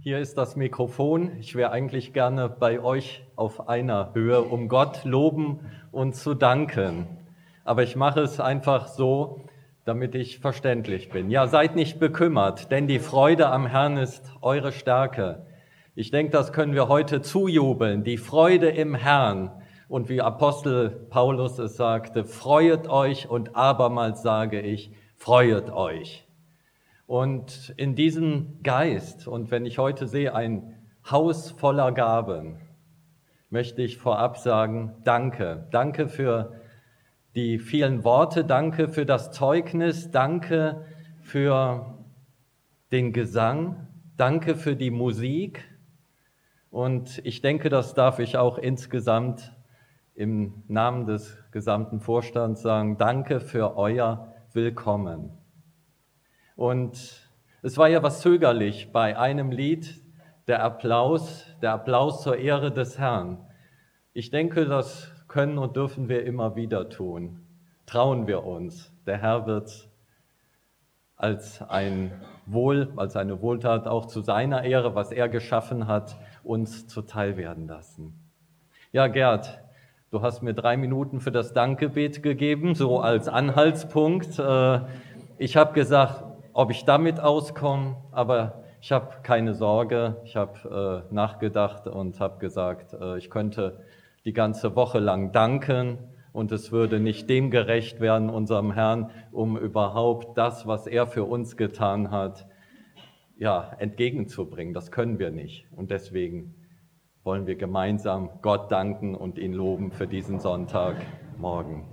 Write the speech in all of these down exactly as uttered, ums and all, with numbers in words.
Hier ist das Mikrofon. Ich wäre eigentlich gerne bei euch auf einer Höhe, um Gott loben und zu danken. Aber ich mache es einfach so, damit ich verständlich bin. Ja, seid nicht bekümmert, denn die Freude am Herrn ist eure Stärke. Ich denke, das können wir heute zujubeln. Die Freude im Herrn. Und wie Apostel Paulus es sagte, freuet euch, und abermals sage ich, freuet euch. Und in diesem Geist, und wenn ich heute sehe, ein Haus voller Gaben, möchte ich vorab sagen, danke. Danke für die vielen Worte, danke für das Zeugnis, danke für den Gesang, danke für die Musik. Und ich denke, das darf ich auch insgesamt im Namen des gesamten Vorstands sagen, danke für euer Willkommen. Und es war ja was zögerlich bei einem Lied, der Applaus, der Applaus zur Ehre des Herrn. Ich denke, das können und dürfen wir immer wieder tun. Trauen wir uns. Der Herr wird als ein Wohl, als eine Wohltat auch zu seiner Ehre, was er geschaffen hat, uns zuteil werden lassen. Ja, Gerd, du hast mir drei Minuten für das Dankgebet gegeben, so als Anhaltspunkt. Ich habe gesagt, ob ich damit auskomme, aber ich habe keine Sorge. Ich habe äh, nachgedacht und habe gesagt, äh, ich könnte die ganze Woche lang danken und es würde nicht dem gerecht werden, unserem Herrn, um überhaupt das, was er für uns getan hat, ja, entgegenzubringen. Das können wir nicht. Und deswegen wollen wir gemeinsam Gott danken und ihn loben für diesen Sonntagmorgen.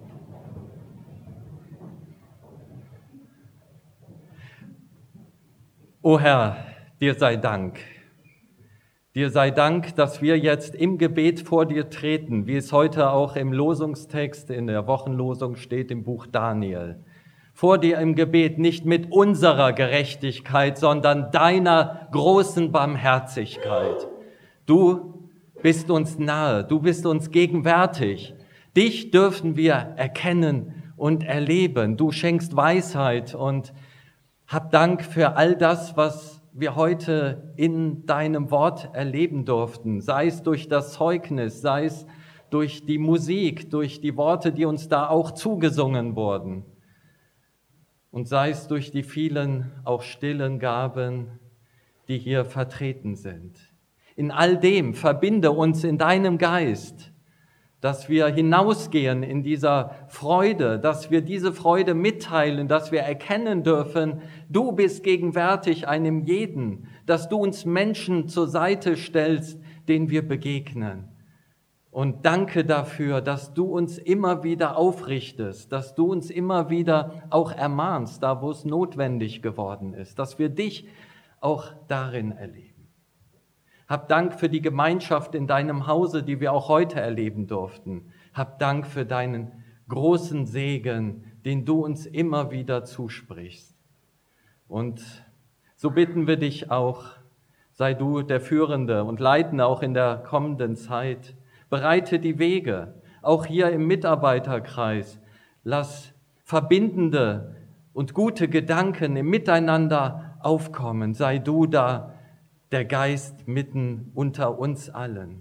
O Herr, dir sei Dank. Dir sei Dank, dass wir jetzt im Gebet vor dir treten, wie es heute auch im Losungstext in der Wochenlosung steht im Buch Daniel. Vor dir im Gebet nicht mit unserer Gerechtigkeit, sondern deiner großen Barmherzigkeit. Du bist uns nahe, du bist uns gegenwärtig. Dich dürfen wir erkennen und erleben. Du schenkst Weisheit und hab Dank für all das, was wir heute in deinem Wort erleben durften, sei es durch das Zeugnis, sei es durch die Musik, durch die Worte, die uns da auch zugesungen wurden und sei es durch die vielen auch stillen Gaben, die hier vertreten sind. In all dem verbinde uns in deinem Geist, dass wir hinausgehen in dieser Freude, dass wir diese Freude mitteilen, dass wir erkennen dürfen, du bist gegenwärtig einem jeden, dass du uns Menschen zur Seite stellst, denen wir begegnen. Und danke dafür, dass du uns immer wieder aufrichtest, dass du uns immer wieder auch ermahnst, da wo es notwendig geworden ist, dass wir dich auch darin erleben. Hab Dank für die Gemeinschaft in deinem Hause, die wir auch heute erleben durften. Hab Dank für deinen großen Segen, den du uns immer wieder zusprichst. Und so bitten wir dich auch, sei du der Führende und Leitende auch in der kommenden Zeit. Bereite die Wege, auch hier im Mitarbeiterkreis. Lass verbindende und gute Gedanken im Miteinander aufkommen. Sei du da, der Geist mitten unter uns allen.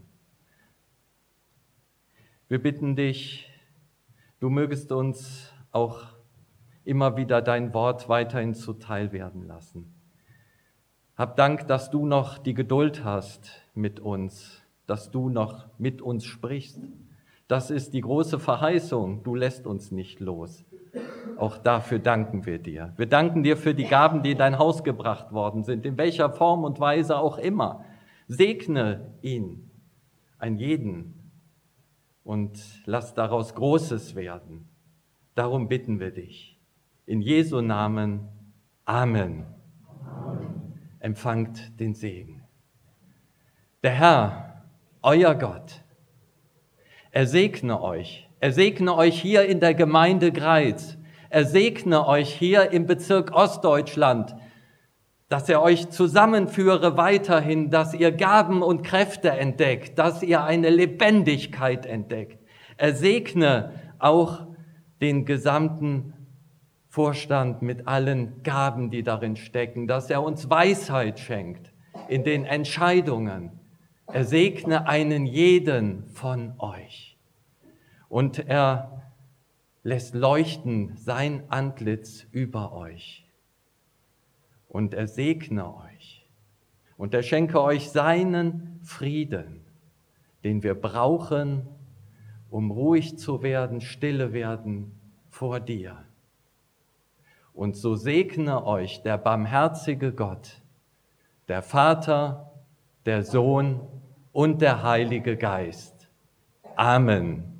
Wir bitten dich, du mögest uns auch immer wieder dein Wort weiterhin zuteil werden lassen. Hab Dank, dass du noch die Geduld hast mit uns, dass du noch mit uns sprichst. Das ist die große Verheißung, du lässt uns nicht los. Auch dafür danken wir dir. Wir danken dir für die Gaben, die in dein Haus gebracht worden sind, in welcher Form und Weise auch immer. Segne ihn, einen jeden, und lass daraus Großes werden. Darum bitten wir dich. In Jesu Namen. Amen. Amen. Empfangt den Segen. Der Herr, euer Gott, er segne euch. Er segne euch hier in der Gemeinde Greiz. Er segne euch hier im Bezirk Ostdeutschland, dass er euch zusammenführe weiterhin, dass ihr Gaben und Kräfte entdeckt, dass ihr eine Lebendigkeit entdeckt. Er segne auch den gesamten Vorstand mit allen Gaben, die darin stecken, dass er uns Weisheit schenkt in den Entscheidungen. Er segne einen jeden von euch. Und er lässt leuchten sein Antlitz über euch. Und er segne euch. Und er schenke euch seinen Frieden, den wir brauchen, um ruhig zu werden, stille werden vor dir. Und so segne euch der barmherzige Gott, der Vater, der Sohn und der Heilige Geist. Amen.